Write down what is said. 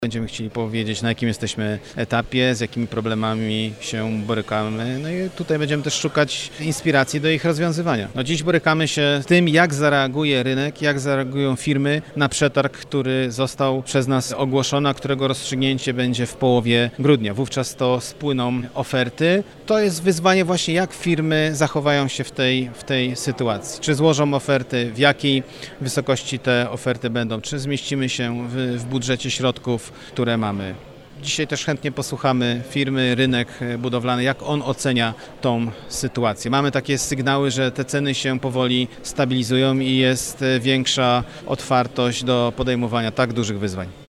Będziemy chcieli powiedzieć, na jakim jesteśmy etapie, z jakimi problemami się borykamy. No i tutaj będziemy też szukać inspiracji do ich rozwiązywania. No dziś borykamy się z tym, jak zareaguje rynek, jak zareagują firmy na przetarg, który został przez nas ogłoszony, a którego rozstrzygnięcie będzie w połowie grudnia. Wówczas to spłyną oferty. To jest wyzwanie właśnie, jak firmy zachowają się w tej sytuacji. Czy złożą oferty, w jakiej wysokości te oferty będą, czy zmieścimy się w budżecie środków, które mamy. Dzisiaj też chętnie posłuchamy firmy, rynek budowlany, jak on ocenia tą sytuację. Mamy takie sygnały, że te ceny się powoli stabilizują i jest większa otwartość do podejmowania tak dużych wyzwań.